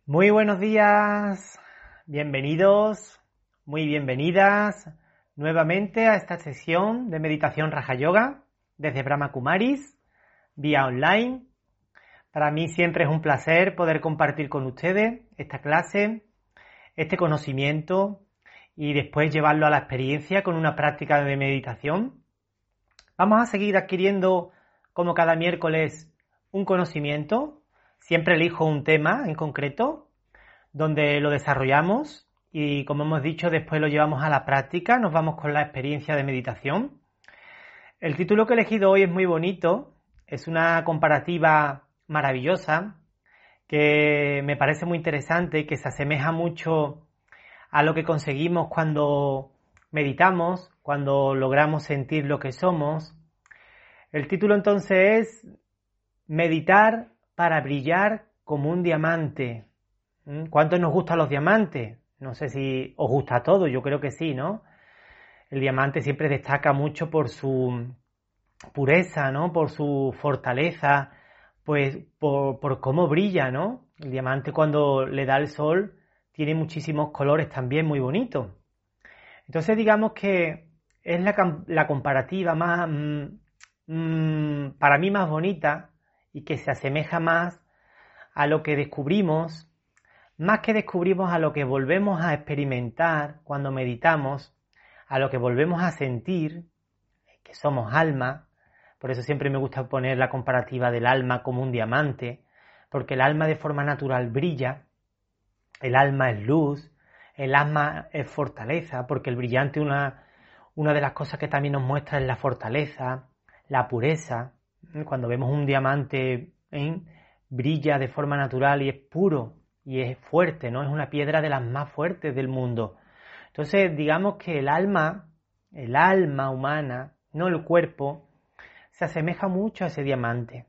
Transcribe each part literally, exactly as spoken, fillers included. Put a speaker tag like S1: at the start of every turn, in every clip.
S1: Muy buenos días, bienvenidos, muy bienvenidas nuevamente a esta sesión de meditación Raja Yoga desde Brahma Kumaris, vía online. Para mí siempre es un placer poder compartir con ustedes esta clase, este conocimiento y después llevarlo a la experiencia con una práctica de meditación. Vamos a seguir adquiriendo, como cada miércoles, un conocimiento. Siempre elijo un tema en concreto, donde lo desarrollamos y, como hemos dicho, después lo llevamos a la práctica, nos vamos con la experiencia de meditación. El título que he elegido hoy es muy bonito, es una comparativa maravillosa que me parece muy interesante y que se asemeja mucho a lo que conseguimos cuando meditamos, cuando logramos sentir lo que somos. El título entonces es Meditar para brillar como un diamante. ¿Cuántos nos gustan los diamantes? No sé si os gusta a todos, yo creo que sí, ¿no? El diamante siempre destaca mucho por su pureza, ¿no? Por su fortaleza, pues por, por cómo brilla, ¿no? El diamante cuando le da el sol tiene muchísimos colores también muy bonitos. Entonces digamos que es la, la comparativa más, mmm, para mí más bonita y que se asemeja más a lo que descubrimos, más que descubrimos a lo que volvemos a experimentar cuando meditamos, a lo que volvemos a sentir, que somos alma. Por eso siempre me gusta poner la comparativa del alma como un diamante, porque el alma de forma natural brilla, el alma es luz, el alma es fortaleza, porque el brillante una, una de las cosas que también nos muestra es la fortaleza, la pureza. Cuando vemos un diamante, ¿eh? brilla de forma natural y es puro y es fuerte, ¿no? Es una piedra de las más fuertes del mundo. Entonces, digamos que el alma, el alma humana, no el cuerpo, se asemeja mucho a ese diamante.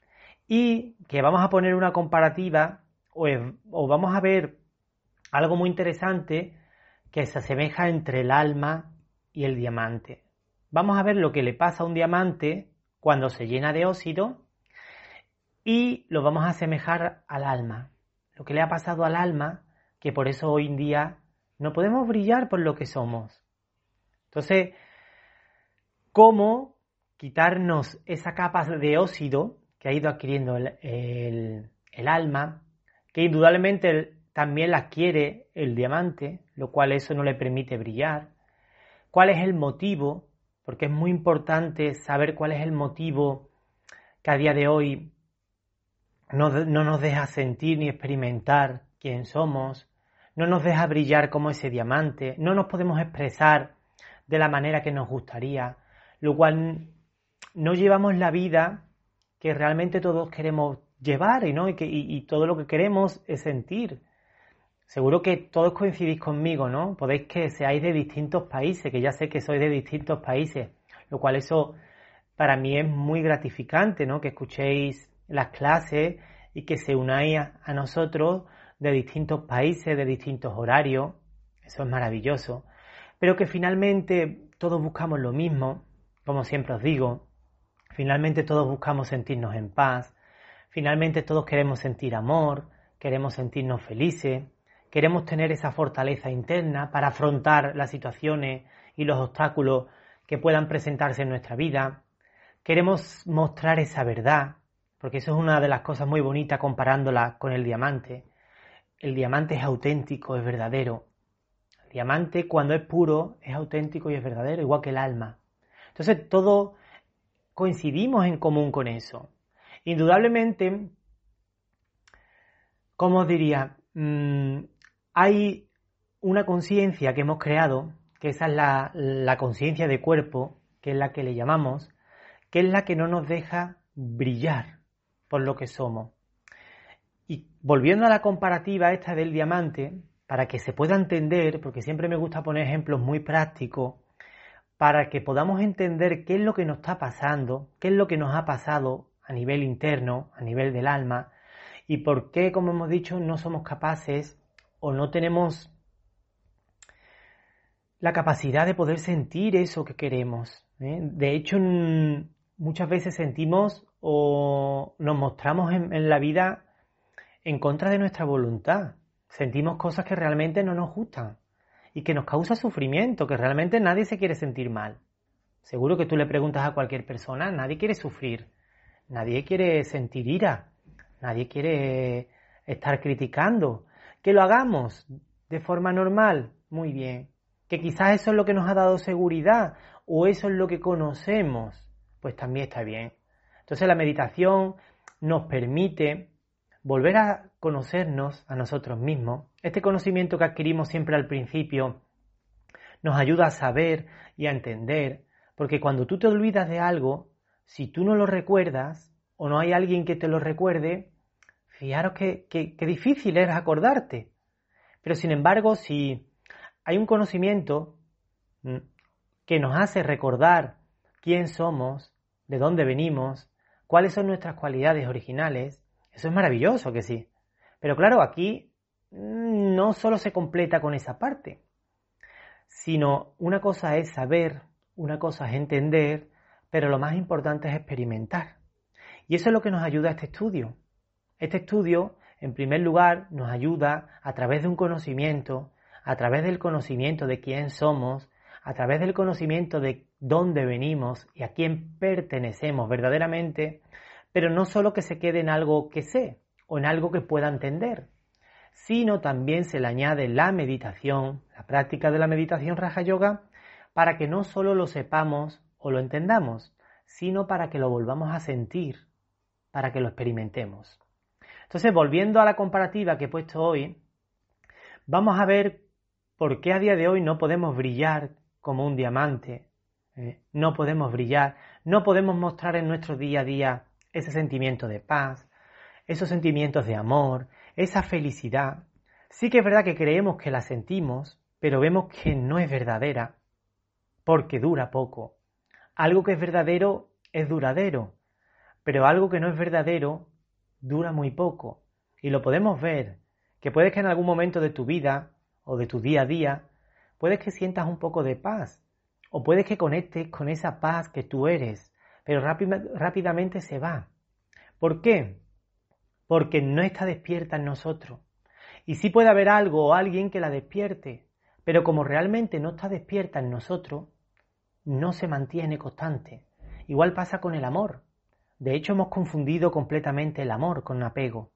S1: Y que vamos a poner una comparativa o, o vamos a ver algo muy interesante que se asemeja entre el alma y el diamante. Vamos a ver lo que le pasa a un diamante cuando se llena de óxido y lo vamos a asemejar al alma. Lo que le ha pasado al alma, que por eso hoy en día no podemos brillar por lo que somos. Entonces, ¿cómo quitarnos esa capa de óxido que ha ido adquiriendo el, el, el alma, que indudablemente también la adquiere el diamante, lo cual eso no le permite brillar? ¿Cuál es el motivo? Porque es muy importante saber cuál es el motivo que a día de hoy no, no nos deja sentir ni experimentar quién somos, no nos deja brillar como ese diamante, no nos podemos expresar de la manera que nos gustaría, lo cual no llevamos la vida que realmente todos queremos llevar, ¿no? y, que, y, y todo lo que queremos es sentir. Seguro que todos coincidís conmigo, ¿no? Podéis que seáis de distintos países, que ya sé que sois de distintos países, lo cual eso para mí es muy gratificante, ¿no? Que escuchéis las clases y que se unáis a, a nosotros de distintos países, de distintos horarios. Eso es maravilloso. Pero que finalmente todos buscamos lo mismo, como siempre os digo. Finalmente todos buscamos sentirnos en paz. Finalmente todos queremos sentir amor, queremos sentirnos felices, queremos tener esa fortaleza interna para afrontar las situaciones y los obstáculos que puedan presentarse en nuestra vida. Queremos mostrar esa verdad, porque eso es una de las cosas muy bonitas comparándola con el diamante. El diamante es auténtico, es verdadero. El diamante, cuando es puro, es auténtico y es verdadero, igual que el alma. Entonces, todos coincidimos en común con eso. Indudablemente, ¿cómo os diría? Mm, hay una conciencia que hemos creado, que esa es la, la conciencia de cuerpo, que es la que le llamamos, que es la que no nos deja brillar por lo que somos. Y volviendo a la comparativa esta del diamante, para que se pueda entender, porque siempre me gusta poner ejemplos muy prácticos, para que podamos entender qué es lo que nos está pasando, qué es lo que nos ha pasado a nivel interno, a nivel del alma, y por qué, como hemos dicho, no somos capaces o no tenemos la capacidad de poder sentir eso que queremos, ¿eh? De hecho, muchas veces sentimos o nos mostramos en, en la vida en contra de nuestra voluntad. Sentimos cosas que realmente no nos gustan y que nos causa sufrimiento, que realmente nadie se quiere sentir mal. Seguro que tú le preguntas a cualquier persona, nadie quiere sufrir, nadie quiere sentir ira, nadie quiere estar criticando. Que lo hagamos de forma normal, muy bien. Que quizás eso es lo que nos ha dado seguridad o eso es lo que conocemos, pues también está bien. Entonces la meditación nos permite volver a conocernos a nosotros mismos. Este conocimiento que adquirimos siempre al principio nos ayuda a saber y a entender, porque cuando tú te olvidas de algo, si tú no lo recuerdas o no hay alguien que te lo recuerde, fijaros que, que, que difícil es acordarte. Pero sin embargo, si hay un conocimiento que nos hace recordar quién somos, de dónde venimos, cuáles son nuestras cualidades originales, eso es maravilloso, que sí. Pero claro, aquí no solo se completa con esa parte, sino una cosa es saber, una cosa es entender, pero lo más importante es experimentar. Y eso es lo que nos ayuda a este estudio. Este estudio, en primer lugar, nos ayuda a través de un conocimiento, a través del conocimiento de quién somos, a través del conocimiento de dónde venimos y a quién pertenecemos verdaderamente, pero no solo que se quede en algo que sé o en algo que pueda entender, sino también se le añade la meditación, la práctica de la meditación Raja Yoga, para que no solo lo sepamos o lo entendamos, sino para que lo volvamos a sentir, para que lo experimentemos. Entonces, volviendo a la comparativa que he puesto hoy, vamos a ver por qué a día de hoy no podemos brillar como un diamante, ¿eh? No podemos brillar, no podemos mostrar en nuestro día a día ese sentimiento de paz, esos sentimientos de amor, esa felicidad. Sí que es verdad que creemos que la sentimos, pero vemos que no es verdadera, porque dura poco. Algo que es verdadero es duradero, pero algo que no es verdadero dura muy poco. Y lo podemos ver, que puedes que en algún momento de tu vida o de tu día a día, puedes que sientas un poco de paz, o puedes que conectes con esa paz que tú eres, pero rápidamente se va. ¿Por qué? Porque no está despierta en nosotros. Y sí puede haber algo o alguien que la despierte, pero como realmente no está despierta en nosotros, no se mantiene constante. Igual pasa con el amor. De hecho, hemos confundido completamente el amor con apego.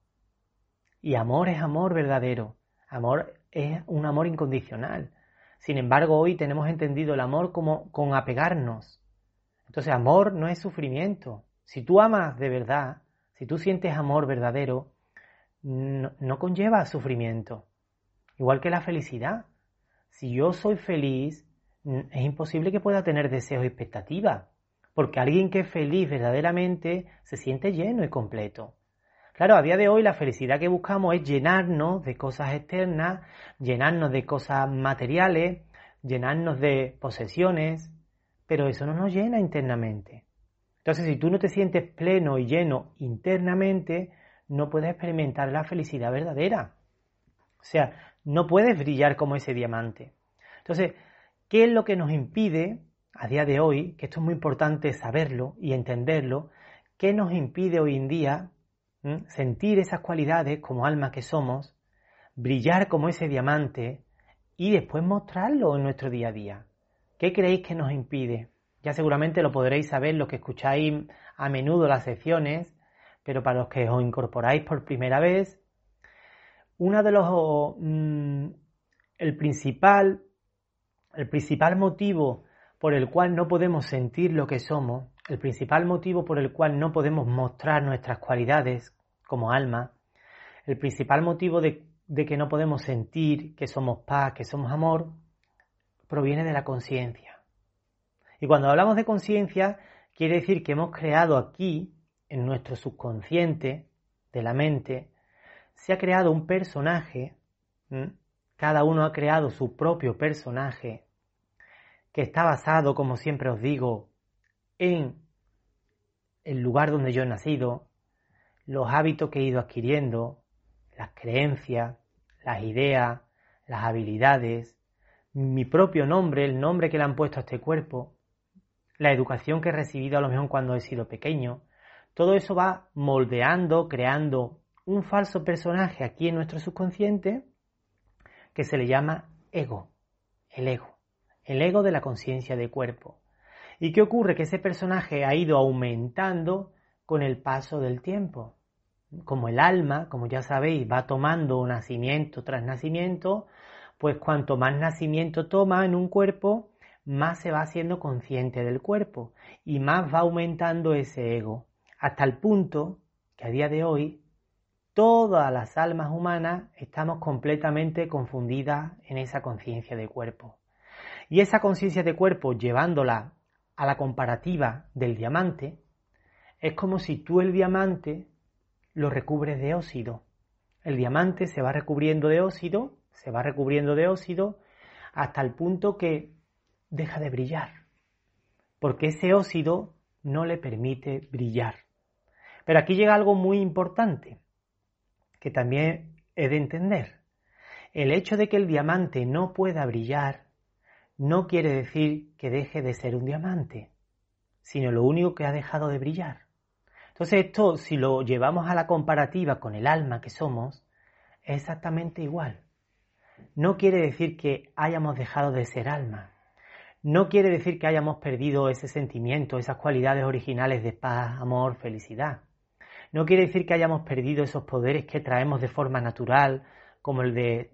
S1: Y amor es amor verdadero. Amor es un amor incondicional. Sin embargo, hoy tenemos entendido el amor como con apegarnos. Entonces, amor no es sufrimiento. Si tú amas de verdad, si tú sientes amor verdadero, no, no conlleva sufrimiento. Igual que la felicidad. Si yo soy feliz, es imposible que pueda tener deseos y expectativas. Porque alguien que es feliz verdaderamente se siente lleno y completo. Claro, a día de hoy la felicidad que buscamos es llenarnos de cosas externas, llenarnos de cosas materiales, llenarnos de posesiones, pero eso no nos llena internamente. Entonces, si tú no te sientes pleno y lleno internamente, no puedes experimentar la felicidad verdadera. O sea, no puedes brillar como ese diamante. Entonces, ¿qué es lo que nos impide a día de hoy, que esto es muy importante saberlo y entenderlo, qué nos impide hoy en día ¿Mm? sentir esas cualidades como alma que somos, brillar como ese diamante y después mostrarlo en nuestro día a día? ¿Qué creéis que nos impide? Ya seguramente lo podréis saber los que escucháis a menudo las secciones, pero para los que os incorporáis por primera vez, uno de los mmm, el principal el principal motivo por el cual no podemos sentir lo que somos, el principal motivo por el cual no podemos mostrar nuestras cualidades como alma, el principal motivo de, de que no podemos sentir que somos paz, que somos amor, proviene de la conciencia. Y cuando hablamos de conciencia, quiere decir que hemos creado aquí, en nuestro subconsciente de la mente, se ha creado un personaje, ¿m? Cada uno ha creado su propio personaje, que está basado, como siempre os digo, en el lugar donde yo he nacido, los hábitos que he ido adquiriendo, las creencias, las ideas, las habilidades, mi propio nombre, el nombre que le han puesto a este cuerpo, la educación que he recibido a lo mejor cuando he sido pequeño. Todo eso va moldeando, creando un falso personaje aquí en nuestro subconsciente que se le llama ego, el ego, el ego de la conciencia de cuerpo. ¿Y qué ocurre? Que ese personaje ha ido aumentando con el paso del tiempo. Como el alma, como ya sabéis, va tomando nacimiento tras nacimiento, pues cuanto más nacimiento toma en un cuerpo, más se va haciendo consciente del cuerpo y más va aumentando ese ego, hasta el punto que a día de hoy todas las almas humanas estamos completamente confundidas en esa conciencia de cuerpo. Y esa conciencia de cuerpo, llevándola a la comparativa del diamante, es como si tú el diamante lo recubres de óxido. El diamante se va recubriendo de óxido, se va recubriendo de óxido, hasta el punto que deja de brillar, porque ese óxido no le permite brillar. Pero aquí llega algo muy importante, que también he de entender. El hecho de que el diamante no pueda brillar no quiere decir que deje de ser un diamante, sino lo único que ha dejado de brillar. Entonces esto, si lo llevamos a la comparativa con el alma que somos, es exactamente igual. No quiere decir que hayamos dejado de ser alma. No quiere decir que hayamos perdido ese sentimiento, esas cualidades originales de paz, amor, felicidad. No quiere decir que hayamos perdido esos poderes que traemos de forma natural, como el de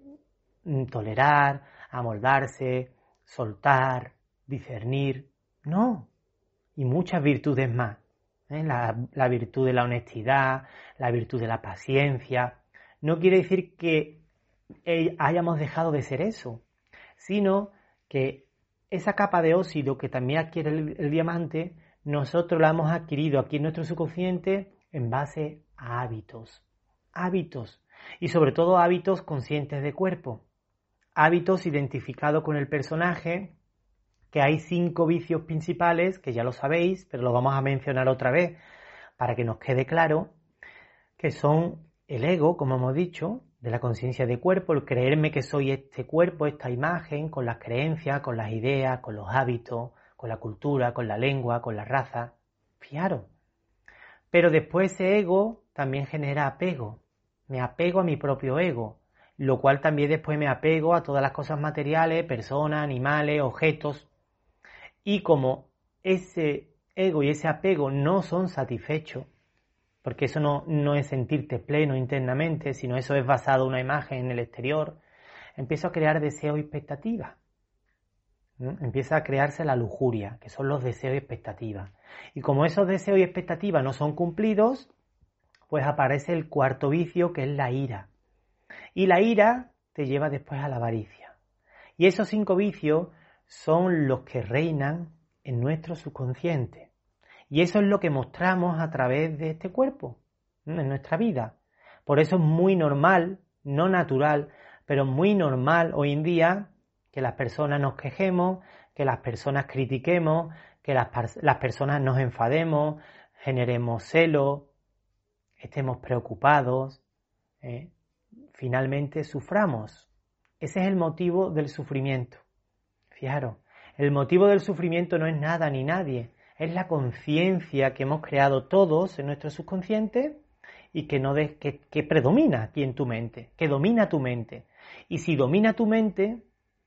S1: tolerar, amoldarse, soltar, discernir. No. Y muchas virtudes más. ¿eh? La, la virtud de la honestidad, la virtud de la paciencia. No quiere decir que hayamos dejado de ser eso, sino que esa capa de óxido que también adquiere el, el diamante, nosotros la hemos adquirido aquí en nuestro subconsciente en base a hábitos. Hábitos. Y sobre todo hábitos conscientes de cuerpo. Hábitos identificados con el personaje, que hay cinco vicios principales, que ya lo sabéis, pero lo vamos a mencionar otra vez para que nos quede claro, que son el ego, como hemos dicho, de la conciencia de cuerpo, el creerme que soy este cuerpo, esta imagen, con las creencias, con las ideas, con los hábitos, con la cultura, con la lengua, con la raza. Fijaros. Pero después ese ego también genera apego. Me apego a mi propio ego, lo cual también después me apego a todas las cosas materiales, personas, animales, objetos. Y como ese ego y ese apego no son satisfechos, porque eso no, no es sentirte pleno internamente, sino eso es basado en una imagen en el exterior, empiezo a crear deseos y expectativas. ¿no? Empieza a crearse la lujuria, que son los deseos y expectativas. Y como esos deseos y expectativas no son cumplidos, pues aparece el cuarto vicio, que es la ira. Y la ira te lleva después a la avaricia. Y esos cinco vicios son los que reinan en nuestro subconsciente. Y eso es lo que mostramos a través de este cuerpo, ¿no? en nuestra vida. Por eso es muy normal, no natural, pero muy normal hoy en día que las personas nos quejemos, que las personas critiquemos, que las, las personas nos enfademos, generemos celos, estemos preocupados, ¿eh? finalmente suframos. Ese es el motivo del sufrimiento. Fijaros, el motivo del sufrimiento no es nada ni nadie, es la conciencia que hemos creado todos en nuestro subconsciente y que, no de, que, que predomina aquí en tu mente, que domina tu mente. Y si domina tu mente,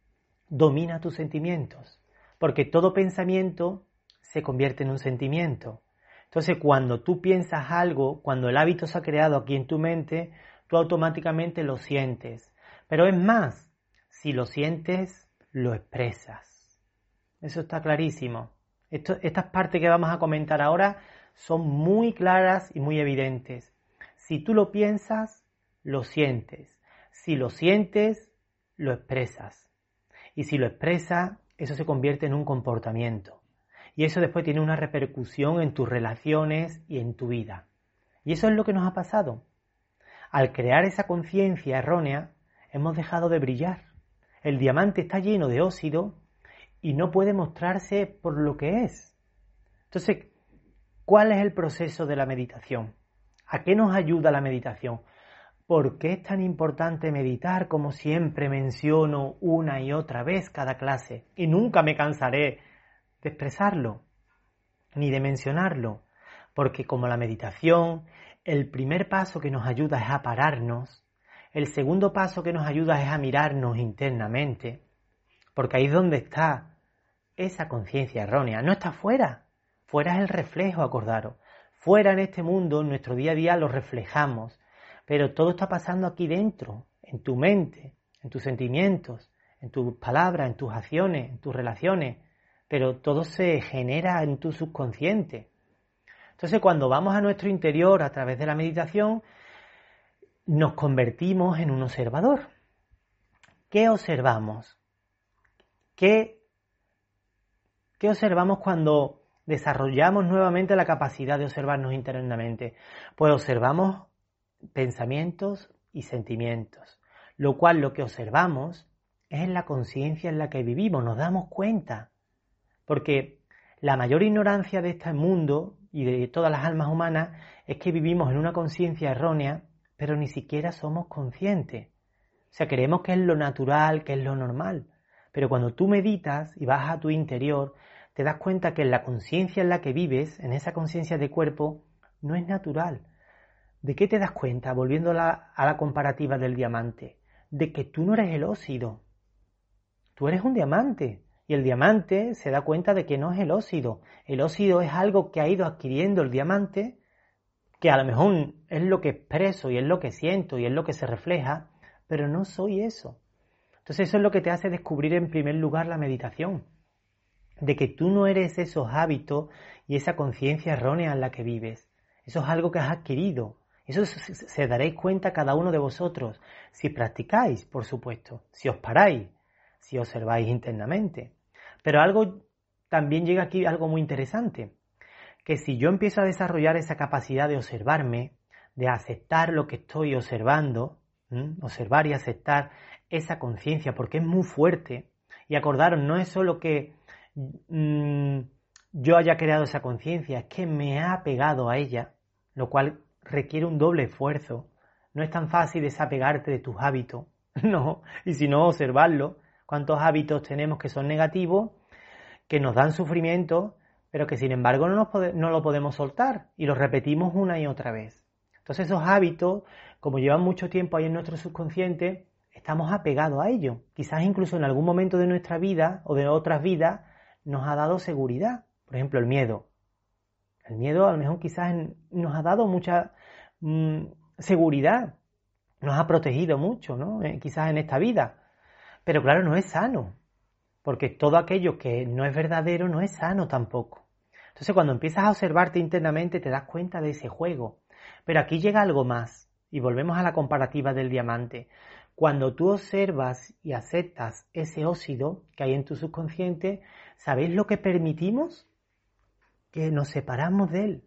S1: domina tus sentimientos, porque todo pensamiento se convierte en un sentimiento. Entonces, cuando tú piensas algo, cuando el hábito se ha creado aquí en tu mente, tú automáticamente lo sientes. Pero es más, si lo sientes, lo expresas. Eso está clarísimo. Esto, estas partes que vamos a comentar ahora son muy claras y muy evidentes. Si tú lo piensas, lo sientes. Si lo sientes, lo expresas. Y si lo expresas, eso se convierte en un comportamiento. Y eso después tiene una repercusión en tus relaciones y en tu vida. Y eso es lo que nos ha pasado. Al crear esa conciencia errónea, hemos dejado de brillar. El diamante está lleno de óxido y no puede mostrarse por lo que es. Entonces, ¿cuál es el proceso de la meditación? ¿A qué nos ayuda la meditación? ¿Por qué es tan importante meditar, como siempre menciono una y otra vez cada clase? Y nunca me cansaré de expresarlo, ni de mencionarlo. Porque como la meditación el primer paso que nos ayuda es a pararnos, el segundo paso que nos ayuda es a mirarnos internamente, porque ahí es donde está esa conciencia errónea, no está fuera, fuera es el reflejo, acordaros, fuera en este mundo, en nuestro día a día lo reflejamos, pero todo está pasando aquí dentro, en tu mente, en tus sentimientos, en tus palabras, en tus acciones, en tus relaciones, pero todo se genera en tu subconsciente. Entonces, cuando vamos a nuestro interior a través de la meditación, nos convertimos en un observador. ¿Qué observamos? ¿Qué, qué observamos cuando desarrollamos nuevamente la capacidad de observarnos internamente? Pues observamos pensamientos y sentimientos, lo cual lo que observamos es en la conciencia en la que vivimos, nos damos cuenta, porque la mayor ignorancia de este mundo y de todas las almas humanas es que vivimos en una conciencia errónea, pero ni siquiera somos conscientes. O sea, creemos que es lo natural, que es lo normal, pero cuando tú meditas y vas a tu interior, te das cuenta que en la conciencia en la que vives, en esa conciencia de cuerpo, no es natural. ¿De qué te das cuenta? Volviendo a la, a la comparativa del diamante, de que tú no eres el óxido, tú eres un diamante. Y el diamante se da cuenta de que no es el óxido. El óxido es algo que ha ido adquiriendo el diamante, que a lo mejor es lo que expreso y es lo que siento y es lo que se refleja, pero no soy eso. Entonces eso es lo que te hace descubrir en primer lugar la meditación, de que tú no eres esos hábitos y esa conciencia errónea en la que vives. Eso es algo que has adquirido. Eso se, se daréis cuenta cada uno de vosotros, si practicáis, por supuesto, si os paráis, si observáis internamente. Pero algo, también llega aquí algo muy interesante, que si yo empiezo a desarrollar esa capacidad de observarme, de aceptar lo que estoy observando, ¿m? observar y aceptar esa conciencia, porque es muy fuerte, y acordaros, no es solo que mmm, yo haya creado esa conciencia, es que me ha apegado a ella, lo cual requiere un doble esfuerzo. No es tan fácil desapegarte de tus hábitos, no, y si no, observarlo. ¿Cuántos hábitos tenemos que son negativos, que nos dan sufrimiento, pero que sin embargo no, nos pode- no lo podemos soltar y los repetimos una y otra vez? Entonces esos hábitos, como llevan mucho tiempo ahí en nuestro subconsciente, estamos apegados a ellos. Quizás incluso en algún momento de nuestra vida o de otras vidas nos ha dado seguridad. Por ejemplo, el miedo. El miedo a lo mejor quizás nos ha dado mucha mmm, seguridad, nos ha protegido mucho, ¿no? Eh, quizás en esta vida. Pero claro, no es sano, porque todo aquello que no es verdadero no es sano tampoco. Entonces cuando empiezas a observarte internamente te das cuenta de ese juego. Pero aquí llega algo más, y volvemos a la comparativa del diamante. Cuando tú observas y aceptas ese óxido que hay en tu subconsciente, ¿sabéis lo que permitimos? Que nos separamos de él.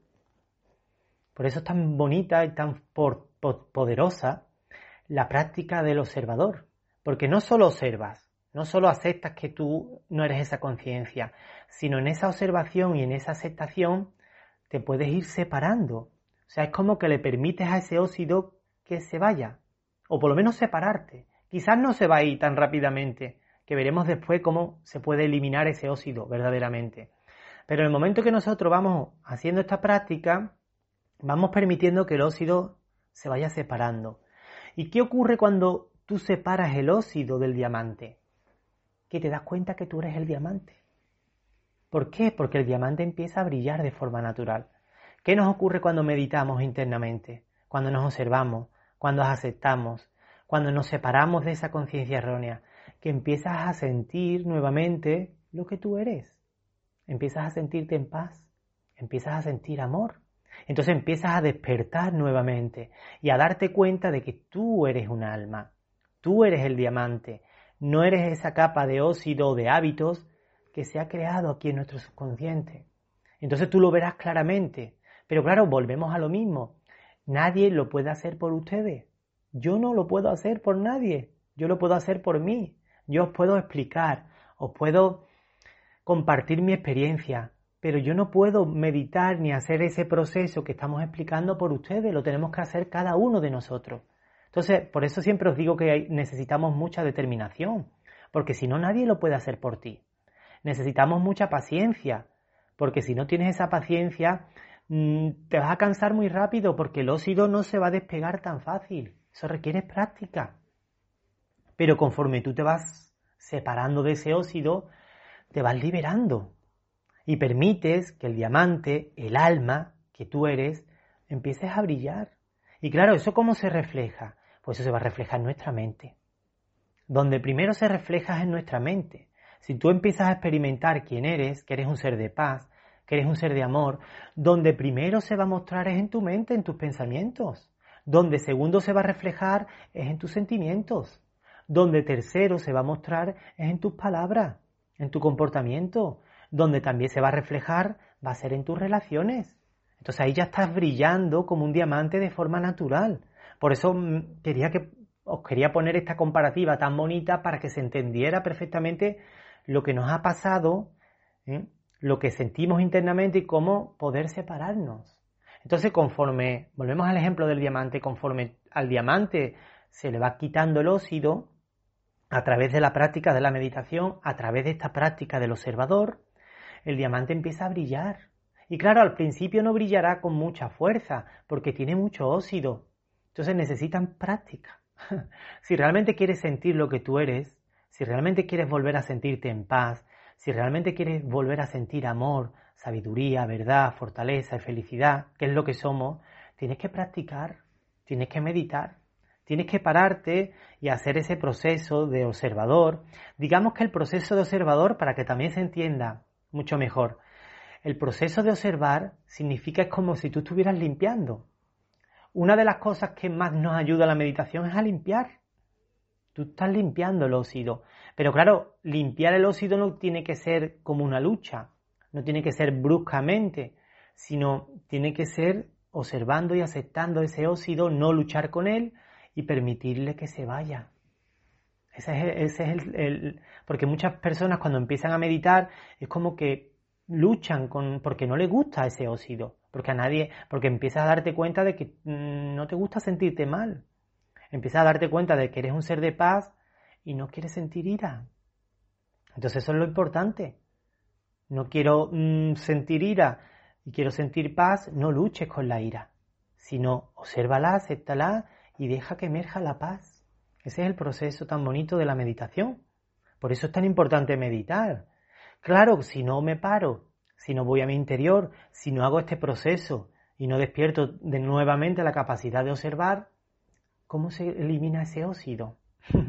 S1: Por eso es tan bonita y tan por, por, poderosa la práctica del observador. Porque no solo observas, no solo aceptas que tú no eres esa conciencia, sino en esa observación y en esa aceptación te puedes ir separando. O sea, es como que le permites a ese óxido que se vaya, o por lo menos separarte. Quizás no se va a ir tan rápidamente, que veremos después cómo se puede eliminar ese óxido verdaderamente. Pero en el momento que nosotros vamos haciendo esta práctica, vamos permitiendo que el óxido se vaya separando. ¿Y qué ocurre cuando tú separas el óxido del diamante? Que te das cuenta que tú eres el diamante. ¿Por qué? Porque el diamante empieza a brillar de forma natural. ¿Qué nos ocurre cuando meditamos internamente? Cuando nos observamos, cuando aceptamos, cuando nos separamos de esa conciencia errónea, que empiezas a sentir nuevamente lo que tú eres. Empiezas a sentirte en paz, empiezas a sentir amor. Entonces empiezas a despertar nuevamente y a darte cuenta de que tú eres un alma, tú eres el diamante, no eres esa capa de óxido o de hábitos que se ha creado aquí en nuestro subconsciente. Entonces tú lo verás claramente, pero claro, volvemos a lo mismo. Nadie lo puede hacer por ustedes. Yo no lo puedo hacer por nadie. Yo lo puedo hacer por mí. Yo os puedo explicar, os puedo compartir mi experiencia, pero yo no puedo meditar ni hacer ese proceso que estamos explicando por ustedes. Lo tenemos que hacer cada uno de nosotros. Entonces, por eso siempre os digo que necesitamos mucha determinación, porque si no, nadie lo puede hacer por ti. Necesitamos mucha paciencia, porque si no tienes esa paciencia, mm, te vas a cansar muy rápido porque el óxido no se va a despegar tan fácil. Eso requiere práctica. Pero conforme tú te vas separando de ese óxido, te vas liberando y permites que el diamante, el alma que tú eres, empieces a brillar. Y claro, ¿eso cómo se refleja? Pues eso se va a reflejar en nuestra mente. Donde primero se refleja es en nuestra mente. Si tú empiezas a experimentar quién eres, que eres un ser de paz, que eres un ser de amor, donde primero se va a mostrar es en tu mente, en tus pensamientos. Donde segundo se va a reflejar es en tus sentimientos. Donde tercero se va a mostrar es en tus palabras, en tu comportamiento. Donde también se va a reflejar va a ser en tus relaciones. Entonces ahí ya estás brillando como un diamante de forma natural. Por eso quería que, os quería poner esta comparativa tan bonita para que se entendiera perfectamente lo que nos ha pasado, ¿eh? Lo que sentimos internamente y cómo poder separarnos. Entonces conforme, volvemos al ejemplo del diamante, conforme al diamante se le va quitando el óxido, a través de la práctica de la meditación, a través de esta práctica del observador, el diamante empieza a brillar. Y claro, al principio no brillará con mucha fuerza, porque tiene mucho óxido. Entonces necesitan práctica. Si realmente quieres sentir lo que tú eres, si realmente quieres volver a sentirte en paz, si realmente quieres volver a sentir amor, sabiduría, verdad, fortaleza y felicidad, que es lo que somos, tienes que practicar, tienes que meditar. Tienes que pararte y hacer ese proceso de observador. Digamos que el proceso de observador, para que también se entienda mucho mejor, el proceso de observar significa es como si tú estuvieras limpiando. Una de las cosas que más nos ayuda a la meditación es a limpiar. Tú estás limpiando el óxido. Pero claro, limpiar el óxido no tiene que ser como una lucha, no tiene que ser bruscamente, sino tiene que ser observando y aceptando ese óxido, no luchar con él, y permitirle que se vaya. Ese es, ese es el, el... Porque muchas personas cuando empiezan a meditar es como que luchan con porque no les gusta ese óxido. Porque a nadie... Porque empiezas a darte cuenta de que mmm, no te gusta sentirte mal. Empiezas a darte cuenta de que eres un ser de paz y no quieres sentir ira. Entonces eso es lo importante. No quiero mmm, sentir ira y quiero sentir paz, no luches con la ira. Sino obsérvala, acéptala y deja que emerja la paz. Ese es el proceso tan bonito de la meditación. Por eso es tan importante meditar. Claro, si no me paro, si no voy a mi interior, si no hago este proceso y no despierto de nuevamente la capacidad de observar, ¿cómo se elimina ese óxido?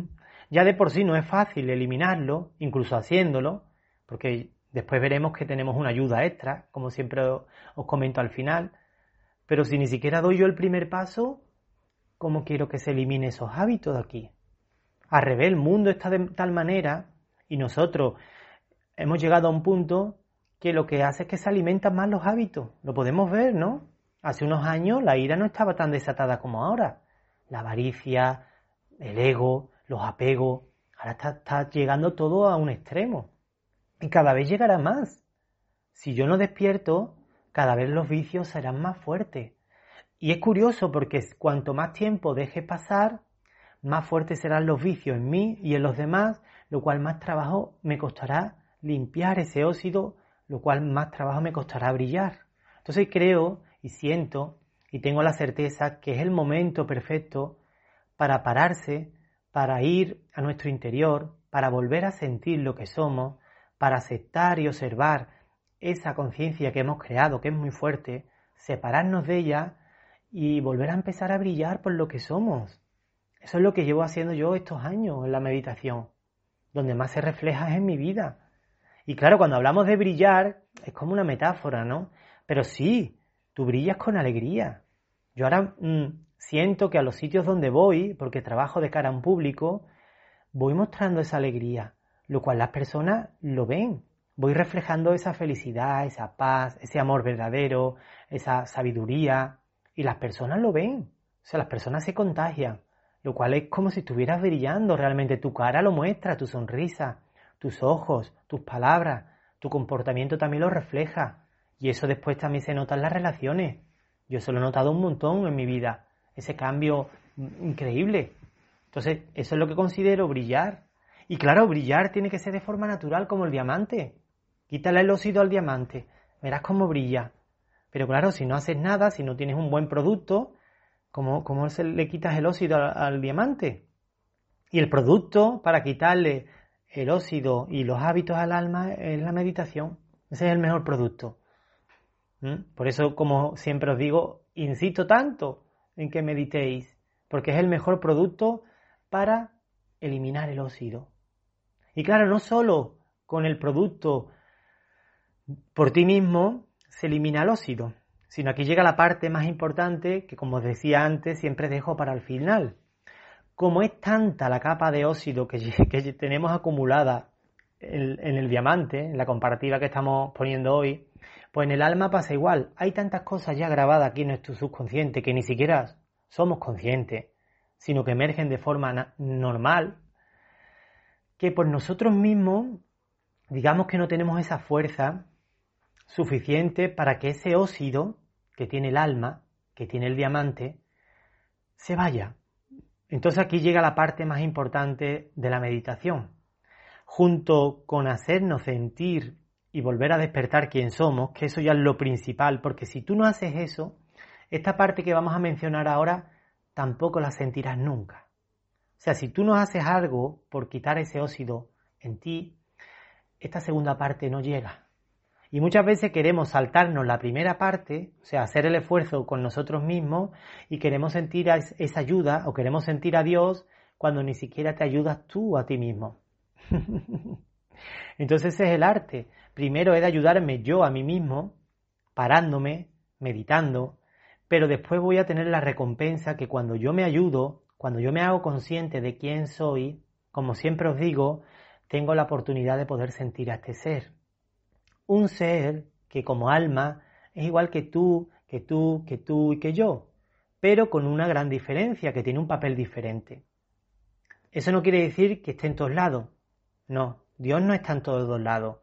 S1: Ya de por sí no es fácil eliminarlo, incluso haciéndolo, porque después veremos que tenemos una ayuda extra, como siempre os comento al final. Pero si ni siquiera doy yo el primer paso, ¿cómo quiero que se elimine esos hábitos de aquí? Al revés, el mundo está de tal manera y nosotros hemos llegado a un punto que lo que hace es que se alimentan más los hábitos. Lo podemos ver, ¿no? Hace unos años la ira no estaba tan desatada como ahora. La avaricia, el ego, los apegos. Ahora está, está llegando todo a un extremo. Y cada vez llegará más. Si yo no despierto, cada vez los vicios serán más fuertes. Y es curioso porque cuanto más tiempo deje pasar, más fuertes serán los vicios en mí y en los demás, lo cual más trabajo me costará limpiar ese óxido, lo cual más trabajo me costará brillar. Entonces creo y siento y tengo la certeza que es el momento perfecto para pararse, para ir a nuestro interior, para volver a sentir lo que somos, para aceptar y observar esa conciencia que hemos creado, que es muy fuerte, separarnos de ella y volver a empezar a brillar por lo que somos. Eso es lo que llevo haciendo yo estos años en la meditación. Donde más se refleja es en mi vida. Y claro, cuando hablamos de brillar, es como una metáfora, ¿no? Pero sí, tú brillas con alegría. Yo ahora mmm, siento que a los sitios donde voy, porque trabajo de cara a un público, voy mostrando esa alegría, lo cual las personas lo ven. Voy reflejando esa felicidad, esa paz, ese amor verdadero, esa sabiduría. Y las personas lo ven, o sea, las personas se contagian, lo cual es como si estuvieras brillando realmente. Tu cara lo muestra, tu sonrisa, tus ojos, tus palabras, tu comportamiento también lo refleja. Y eso después también se nota en las relaciones. Yo eso lo he notado un montón en mi vida, ese cambio increíble. Entonces, eso es lo que considero brillar. Y claro, brillar tiene que ser de forma natural como el diamante. Quítale el óxido al diamante, verás cómo brilla. Pero claro, si no haces nada, si no tienes un buen producto, ¿cómo, cómo se le quitas el óxido al, al diamante? Y el producto para quitarle el óxido y los hábitos al alma es la meditación. Ese es el mejor producto. ¿Mm? Por eso, como siempre os digo, insisto tanto en que meditéis, porque es el mejor producto para eliminar el óxido. Y claro, no solo con el producto por ti mismo se elimina el óxido, sino aquí llega la parte más importante que, como os decía antes, siempre dejo para el final. Como es tanta la capa de óxido que, que tenemos acumulada en, en el diamante, en la comparativa que estamos poniendo hoy, pues en el alma pasa igual. Hay tantas cosas ya grabadas aquí en nuestro subconsciente que ni siquiera somos conscientes, sino que emergen de forma normal, que por nosotros mismos, digamos que no tenemos esa fuerza suficiente para que ese óxido que tiene el alma, que tiene el diamante, se vaya. Entonces aquí llega la parte más importante de la meditación. Junto con hacernos sentir y volver a despertar quién somos, que eso ya es lo principal, porque si tú no haces eso, esta parte que vamos a mencionar ahora tampoco la sentirás nunca. O sea, si tú no haces algo por quitar ese óxido en ti, esta segunda parte no llega. Y muchas veces queremos saltarnos la primera parte, o sea, hacer el esfuerzo con nosotros mismos y queremos sentir esa ayuda o queremos sentir a Dios cuando ni siquiera te ayudas tú a ti mismo. Entonces ese es el arte. Primero he de ayudarme yo a mí mismo, parándome, meditando, pero después voy a tener la recompensa que cuando yo me ayudo, cuando yo me hago consciente de quién soy, como siempre os digo, tengo la oportunidad de poder sentir a este ser. Un ser que como alma es igual que tú, que tú, que tú y que yo, pero con una gran diferencia, que tiene un papel diferente. Eso no quiere decir que esté en todos lados. No, Dios no está en todos lados.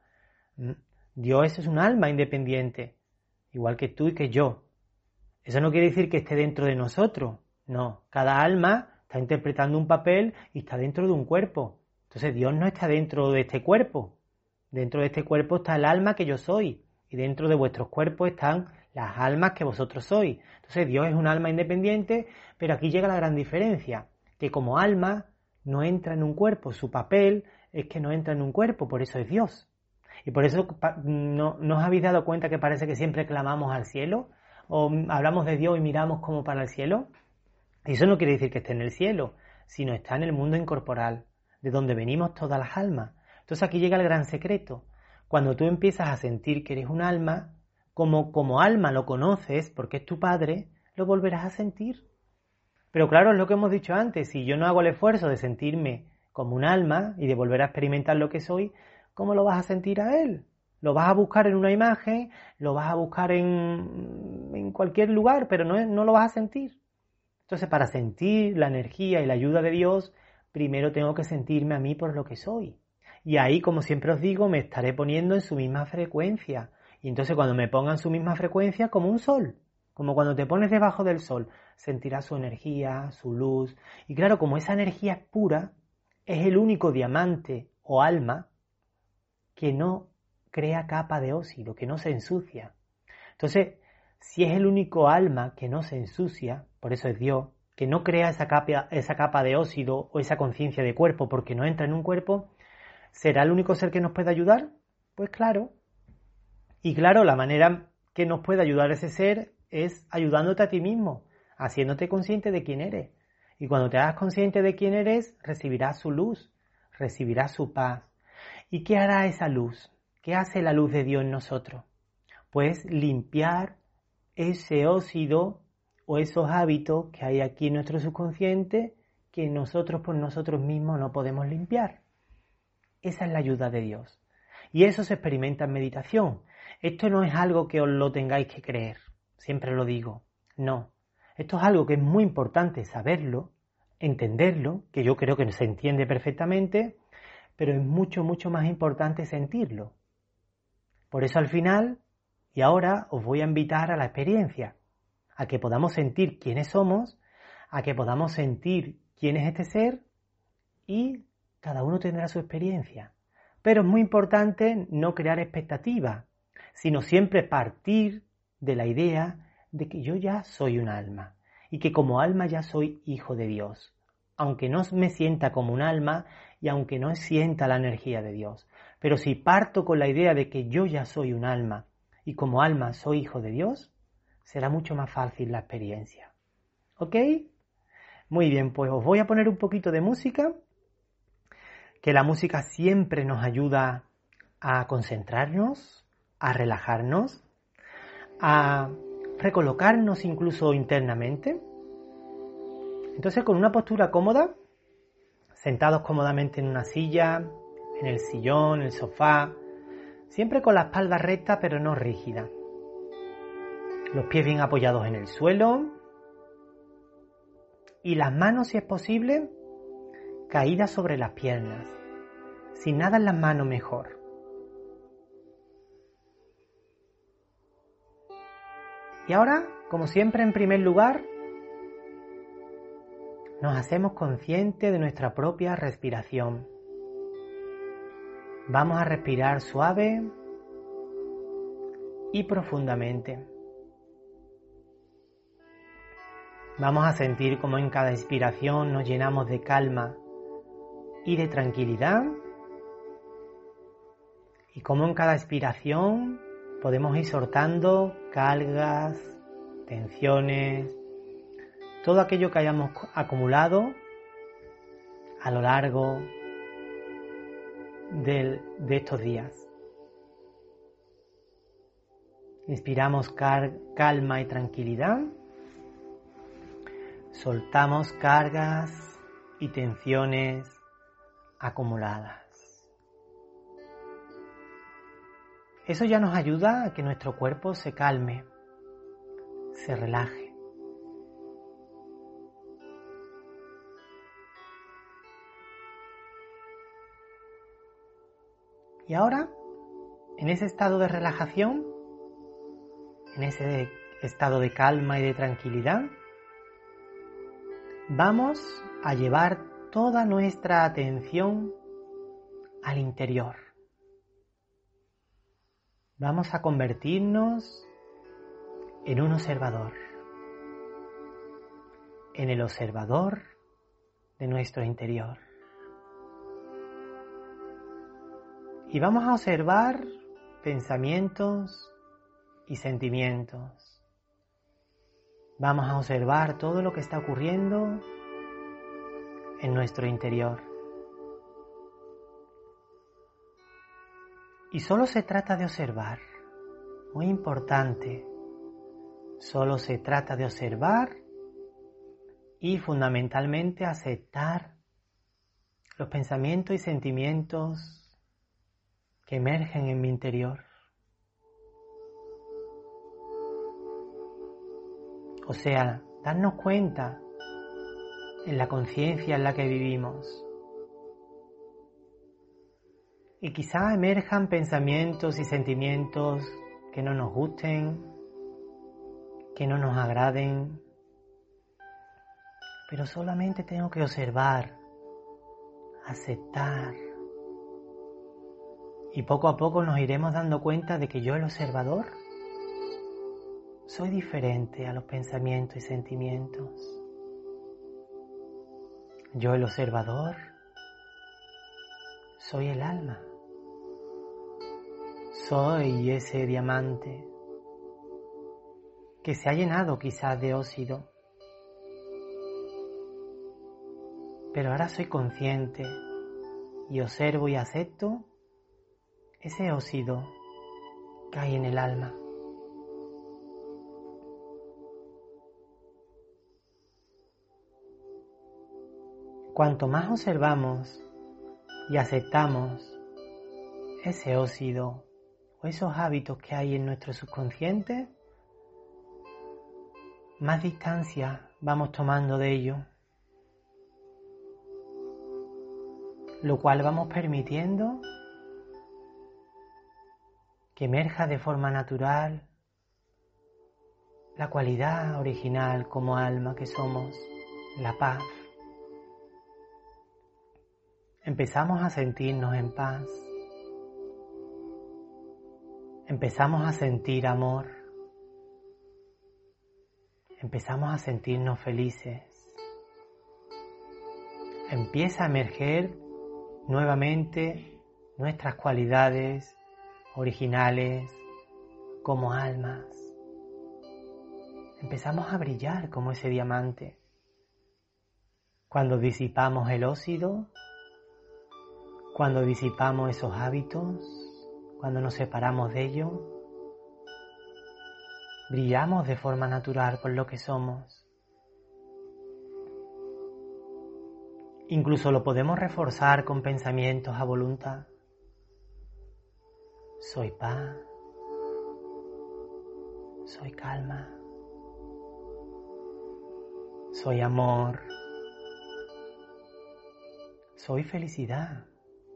S1: Dios es un alma independiente, igual que tú y que yo. Eso no quiere decir que esté dentro de nosotros. No, cada alma está interpretando un papel y está dentro de un cuerpo. Entonces Dios no está dentro de este cuerpo. Dentro de este cuerpo está el alma que yo soy y dentro de vuestros cuerpos están las almas que vosotros sois. Entonces Dios es un alma independiente, pero aquí llega la gran diferencia, que como alma no entra en un cuerpo, su papel es que no entra en un cuerpo, por eso es Dios. Y por eso no, ¿no os habéis dado cuenta que parece que siempre clamamos al cielo? ¿O hablamos de Dios y miramos como para el cielo? Y eso no quiere decir que esté en el cielo, sino está en el mundo incorporal, de donde venimos todas las almas. Entonces aquí llega el gran secreto. Cuando tú empiezas a sentir que eres un alma, como, como alma lo conoces, porque es tu padre, lo volverás a sentir. Pero claro, es lo que hemos dicho antes, si yo no hago el esfuerzo de sentirme como un alma y de volver a experimentar lo que soy, ¿cómo lo vas a sentir a él? Lo vas a buscar en una imagen, lo vas a buscar en, en cualquier lugar, pero no, no lo vas a sentir. Entonces, para sentir la energía y la ayuda de Dios, primero tengo que sentirme a mí por lo que soy. Y ahí, como siempre os digo, me estaré poniendo en su misma frecuencia. Y entonces cuando me ponga en su misma frecuencia, como un sol, como cuando te pones debajo del sol, sentirás su energía, su luz. Y claro, como esa energía es pura, es el único diamante o alma que no crea capa de óxido, que no se ensucia. Entonces, si es el único alma que no se ensucia, por eso es Dios, que no crea esa capa, esa capa de óxido o esa conciencia de cuerpo porque no entra en un cuerpo, ¿será el único ser que nos puede ayudar? Pues claro. Y claro, la manera que nos puede ayudar ese ser es ayudándote a ti mismo, haciéndote consciente de quién eres. Y cuando te hagas consciente de quién eres, recibirás su luz, recibirás su paz. ¿Y qué hará esa luz? ¿Qué hace la luz de Dios en nosotros? Pues limpiar ese óxido o esos hábitos que hay aquí en nuestro subconsciente que nosotros por nosotros mismos no podemos limpiar. Esa es la ayuda de Dios. Y eso se experimenta en meditación. Esto no es algo que os lo tengáis que creer. Siempre lo digo. No. Esto es algo que es muy importante saberlo, entenderlo, que yo creo que se entiende perfectamente, pero es mucho, mucho más importante sentirlo. Por eso al final, y ahora os voy a invitar a la experiencia, a que podamos sentir quiénes somos, a que podamos sentir quién es este ser y cada uno tendrá su experiencia. Pero es muy importante no crear expectativas, sino siempre partir de la idea de que yo ya soy un alma y que como alma ya soy hijo de Dios, aunque no me sienta como un alma y aunque no sienta la energía de Dios. Pero si parto con la idea de que yo ya soy un alma y como alma soy hijo de Dios, será mucho más fácil la experiencia. ¿Ok? Muy bien, pues os voy a poner un poquito de música, que la música siempre nos ayuda a concentrarnos, a relajarnos, a recolocarnos incluso internamente. Entonces, con una postura cómoda, sentados cómodamente en una silla, en el sillón, en el sofá, siempre con la espalda recta pero no rígida. Los pies bien apoyados en el suelo y las manos, si es posible, caídas sobre las piernas. Sin nada en las manos mejor. Y ahora, como siempre, en primer lugar, nos hacemos conscientes de nuestra propia respiración. Vamos a respirar suave y profundamente. Vamos a sentir cómo en cada inspiración nos llenamos de calma y de tranquilidad, y cómo en cada expiración podemos ir soltando cargas, tensiones, todo aquello que hayamos acumulado a lo largo de, de estos días. Inspiramos car- calma y tranquilidad, soltamos cargas y tensiones acumuladas. Eso ya nos ayuda a que nuestro cuerpo se calme, se relaje. Y ahora, en ese estado de relajación, en ese estado de calma y de tranquilidad, vamos a llevar toda nuestra atención al interior. Vamos a convertirnos en un observador, en el observador de nuestro interior. Y vamos a observar pensamientos y sentimientos. Vamos a observar todo lo que está ocurriendo en nuestro interior. Y solo se trata de observar, muy importante, solo se trata de observar y fundamentalmente aceptar los pensamientos y sentimientos que emergen en mi interior. O sea, darnos cuenta en la conciencia en la que vivimos. Y quizá emerjan pensamientos y sentimientos que no nos gusten, que no nos agraden, pero solamente tengo que observar, aceptar. Y poco a poco nos iremos dando cuenta de que yo, el observador, soy diferente a los pensamientos y sentimientos. Yo, el observador, soy el alma. Soy ese diamante que se ha llenado quizás de óxido. Pero ahora soy consciente y observo y acepto ese óxido que hay en el alma. Cuanto más observamos y aceptamos ese óxido o esos hábitos que hay en nuestro subconsciente, más distancia vamos tomando de ello, lo cual vamos permitiendo que emerja de forma natural la cualidad original como alma que somos, la paz. Empezamos a sentirnos en paz. Empezamos a sentir amor. empezamos a sentirnos felices. Empieza a emerger nuevamente nuestras cualidades originales como almas. Empezamos a brillar como ese diamante. Cuando disipamos el óxido, cuando disipamos esos hábitos, cuando nos separamos de ellos, brillamos de forma natural por lo que somos. Incluso lo podemos reforzar con pensamientos a voluntad. Soy paz, soy calma, soy amor, soy felicidad,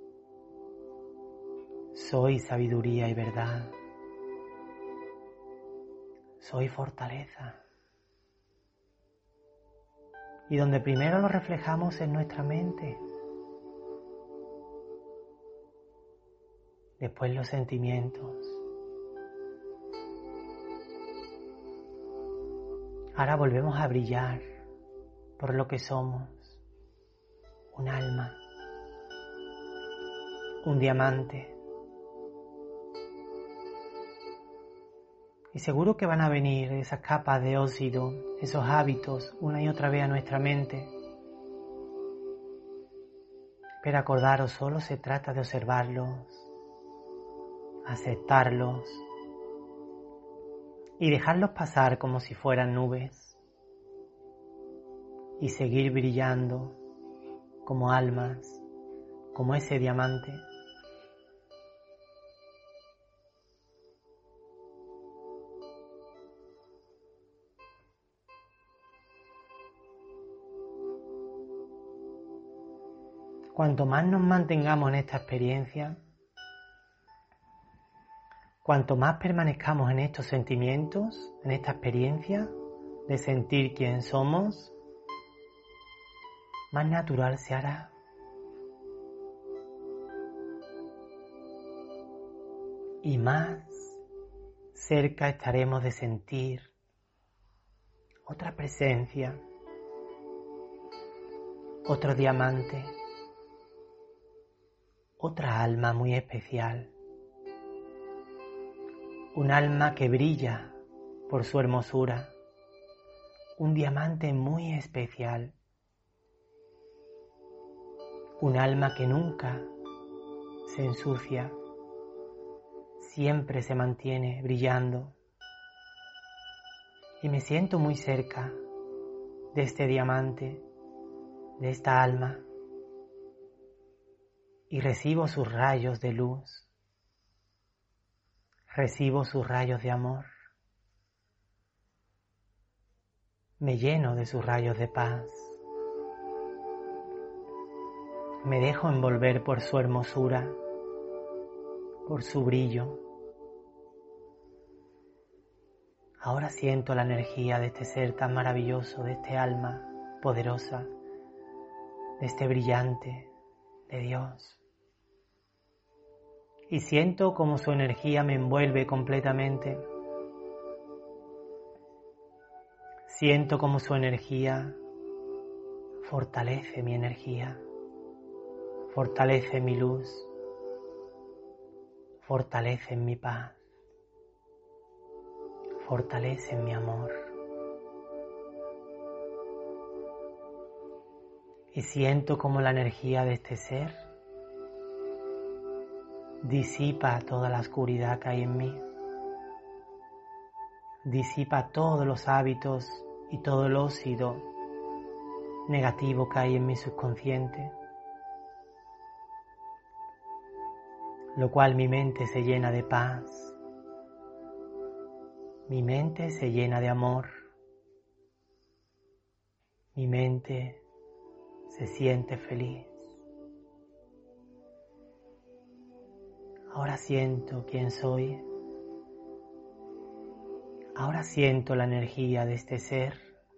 S1: soy sabiduría y verdad, soy fortaleza. Y donde primero lo reflejamos en nuestra mente, después los sentimientos. Ahora volvemos a brillar por lo que somos, un alma, un diamante. Y seguro que van a venir esas capas de óxido, esos hábitos, una y otra vez a nuestra mente. Pero acordaros, solo se trata de observarlos, aceptarlos y dejarlos pasar como si fueran nubes y seguir brillando como almas, como ese diamante. Cuanto más nos mantengamos en esta experiencia, cuanto más permanezcamos en estos sentimientos, en esta experiencia de sentir quién somos, más natural se hará. Y más cerca estaremos de sentir otra presencia, otro diamante, otra alma muy especial. Un alma que brilla por su hermosura, un diamante muy especial, un alma que nunca se ensucia, siempre se mantiene brillando. Y me siento muy cerca de este diamante, de esta alma, y recibo sus rayos de luz, recibo sus rayos de amor, me lleno de sus rayos de paz, me dejo envolver por su hermosura, por su brillo. Ahora siento la energía de este ser tan maravilloso, de este alma poderosa, de este brillante, de Dios. Y siento como su energía me envuelve completamente. Siento como su energía fortalece mi energía, fortalece mi luz, fortalece mi paz, fortalece mi amor. Y siento como la energía de este ser disipa toda la oscuridad que hay en mí, disipa todos los hábitos y todo el óxido negativo que hay en mi subconsciente, lo cual mi mente se llena de paz, mi mente se llena de amor, mi mente se siente feliz. Ahora siento quién soy. Ahora siento la energía de este ser.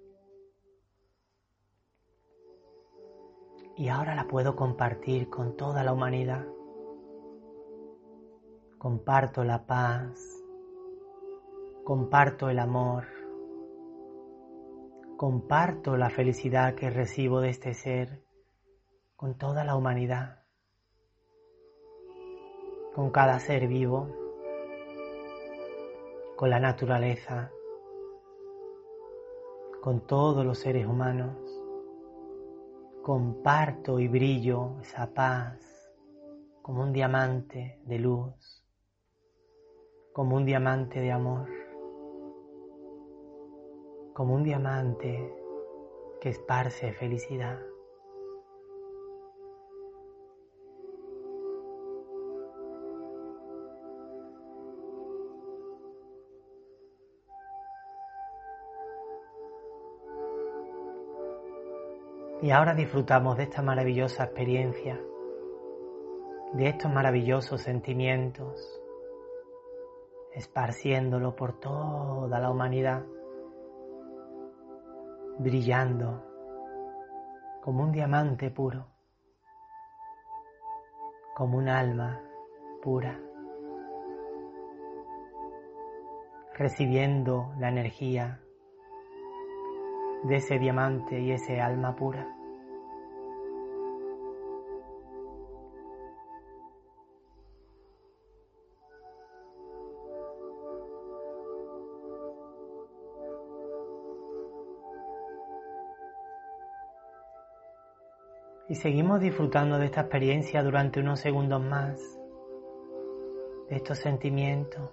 S1: Y ahora la puedo compartir con toda la humanidad. Comparto la paz. Comparto el amor. Comparto la felicidad que recibo de este ser con toda la humanidad, con cada ser vivo, con la naturaleza, con todos los seres humanos. Comparto y brillo esa paz como un diamante de luz, como un diamante de amor, como un diamante que esparce felicidad. Y ahora disfrutamos de esta maravillosa experiencia, de estos maravillosos sentimientos, esparciéndolo por toda la humanidad, brillando como un diamante puro, como un alma pura, recibiendo la energía de ese diamante y ese alma pura. Y seguimos disfrutando de esta experiencia durante unos segundos más, de estos sentimientos.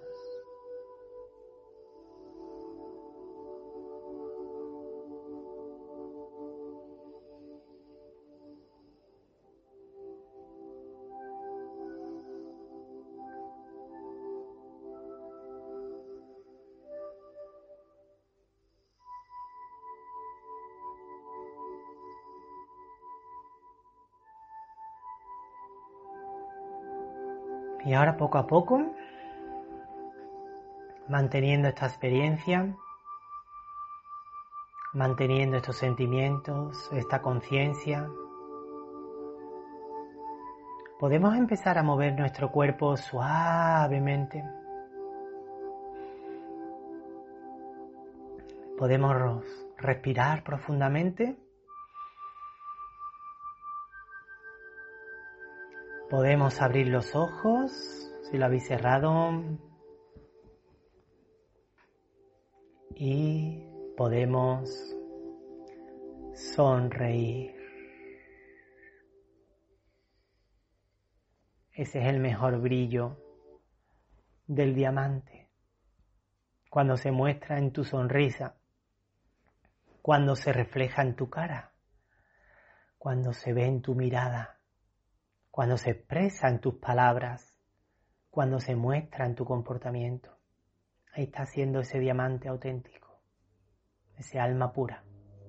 S1: Y ahora poco a poco, manteniendo esta experiencia, manteniendo estos sentimientos, esta conciencia, podemos empezar a mover nuestro cuerpo suavemente. Podemos respirar profundamente. Podemos abrir los ojos, si lo habéis cerrado, y podemos sonreír. Ese es el mejor brillo del diamante, cuando se muestra en tu sonrisa, cuando se refleja en tu cara, cuando se ve en tu mirada, cuando se expresa en tus palabras, cuando se muestra en tu comportamiento. Ahí está siendo ese diamante auténtico, ese alma pura.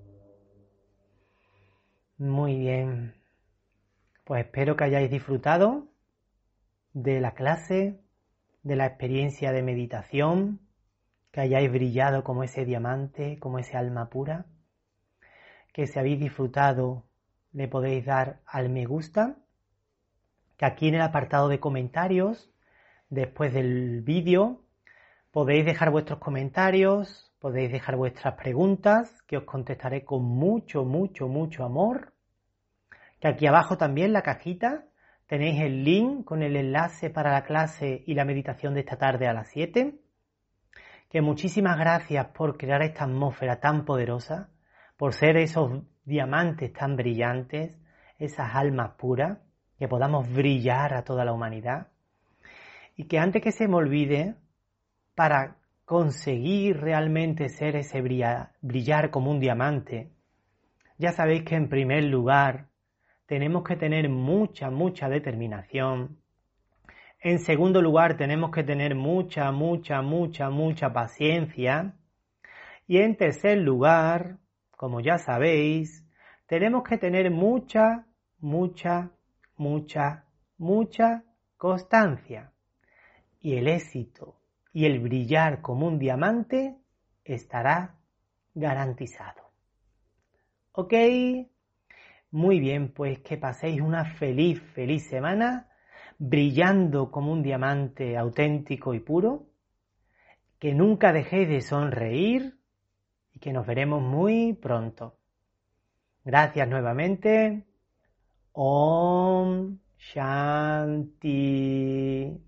S1: Muy bien, pues espero que hayáis disfrutado de la clase, de la experiencia de meditación, que hayáis brillado como ese diamante, como ese alma pura, que si habéis disfrutado le podéis dar al me gusta, que aquí en el apartado de comentarios, después del vídeo, podéis dejar vuestros comentarios, podéis dejar vuestras preguntas, que os contestaré con mucho, mucho, mucho amor. Que aquí abajo también, en la cajita, tenéis el link con el enlace para la clase y la meditación de esta tarde a las siete. Que muchísimas gracias por crear esta atmósfera tan poderosa, por ser esos diamantes tan brillantes, esas almas puras, que podamos brillar a toda la humanidad. Y que antes que se me olvide, para conseguir realmente ser ese brillar, brillar como un diamante, ya sabéis que en primer lugar tenemos que tener mucha, mucha determinación. En segundo lugar tenemos que tener mucha, mucha, mucha, mucha paciencia. Y en tercer lugar, como ya sabéis, tenemos que tener mucha, mucha, mucha, mucha constancia. Y el éxito y el brillar como un diamante estará garantizado. ¿Ok? Muy bien, pues que paséis una feliz, feliz semana, brillando como un diamante auténtico y puro, que nunca dejéis de sonreír y que nos veremos muy pronto. Gracias nuevamente. Om Shanti.